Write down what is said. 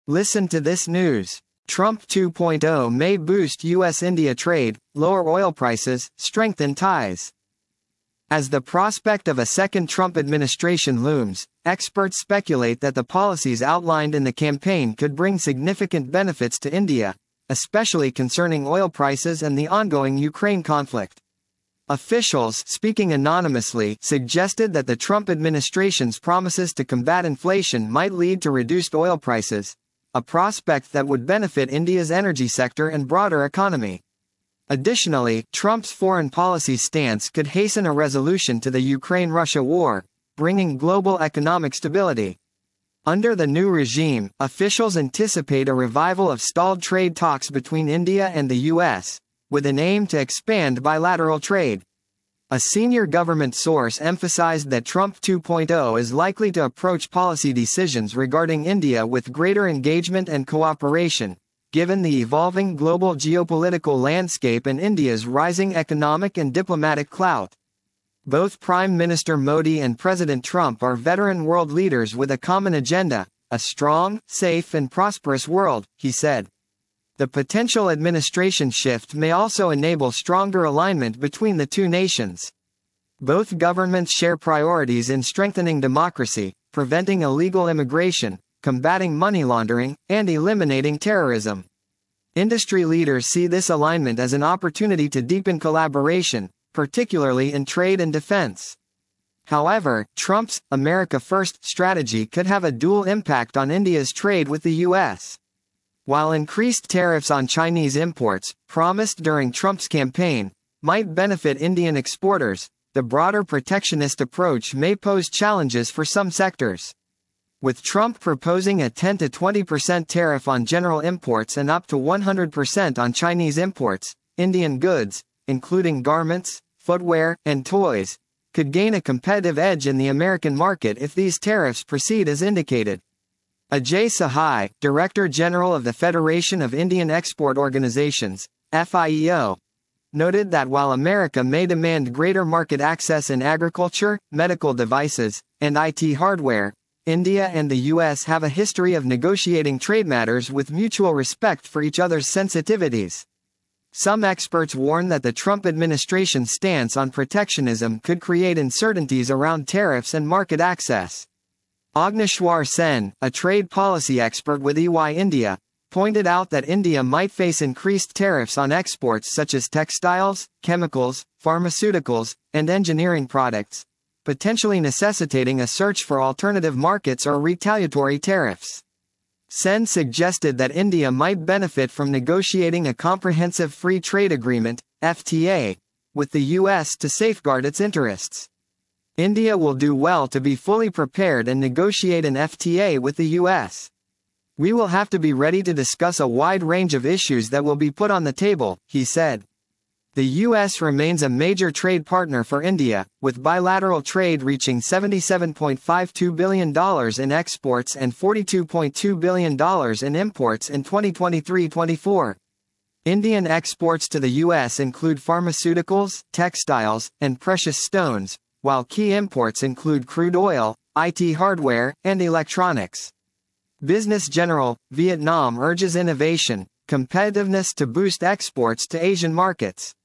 Listen to this news. Trump 2.0 may boost U.S.-India trade, lower oil prices, strengthen ties. As the prospect of a second Trump administration looms, experts speculate that the policies outlined in the campaign could bring significant benefits to India, especially concerning oil prices and the ongoing Ukraine conflict. Officials, speaking anonymously, suggested that the Trump administration's promises to combat inflation might lead to reduced oil prices, a prospect that would benefit India's energy sector and broader economy. Additionally, Trump's foreign policy stance could hasten a resolution to the Ukraine-Russia war, bringing global economic stability. Under the new regime, officials anticipate a revival of stalled trade talks between India and the U.S., with an aim to expand bilateral trade. A senior government source emphasized that Trump 2.0 is likely to approach policy decisions regarding India with greater engagement and cooperation, given the evolving global geopolitical landscape and India's rising economic and diplomatic clout. Both Prime Minister Modi and President Trump are veteran world leaders with a common agenda, a strong, safe and prosperous world, he said. The potential administration shift may also enable stronger alignment between the two nations. Both governments share priorities in strengthening democracy, preventing illegal immigration, combating money laundering, and eliminating terrorism. Industry leaders see this alignment as an opportunity to deepen collaboration, particularly in trade and defense. However, Trump's America First strategy could have a dual impact on India's trade with the U.S. While increased tariffs on Chinese imports, promised during Trump's campaign, might benefit Indian exporters, the broader protectionist approach may pose challenges for some sectors. With Trump proposing a 10 to 20% tariff on general imports and up to 100% on Chinese imports, Indian goods, including garments, footwear, and toys, could gain a competitive edge in the American market if these tariffs proceed as indicated. Ajay Sahai, Director General of the Federation of Indian Export Organizations, FIEO, noted that while America may demand greater market access in agriculture, medical devices, and IT hardware, India and the U.S. have a history of negotiating trade matters with mutual respect for each other's sensitivities. Some experts warn that the Trump administration's stance on protectionism could create uncertainties around tariffs and market access. Agneshwar Sen, a trade policy expert with EY India, pointed out that India might face increased tariffs on exports such as textiles, chemicals, pharmaceuticals, and engineering products, potentially necessitating a search for alternative markets or retaliatory tariffs. Sen suggested that India might benefit from negotiating a comprehensive free trade agreement, FTA, with the U.S. to safeguard its interests. India will do well to be fully prepared and negotiate an FTA with the U.S. We will have to be ready to discuss a wide range of issues that will be put on the table, he said. The U.S. remains a major trade partner for India, with bilateral trade reaching $77.52 billion in exports and $42.2 billion in imports in 2023-24. Indian exports to the U.S. include pharmaceuticals, textiles, and precious stones, while key imports include crude oil, IT hardware, and electronics. Business General, Vietnam urges innovation, competitiveness to boost exports to Asian markets.